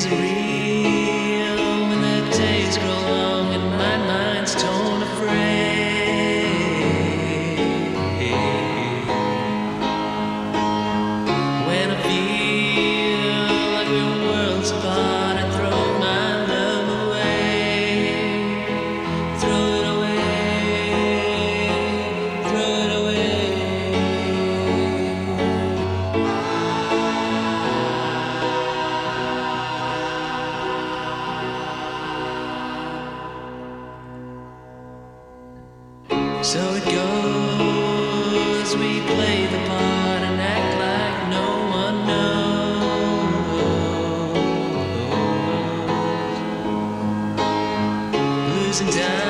is real when the days grow long and my mind's torn afraid. When I feel like we're worlds apart, I throw my love away. Throw it away. Throw it away. So it goes, we play the part and act like no one knows. Losing time.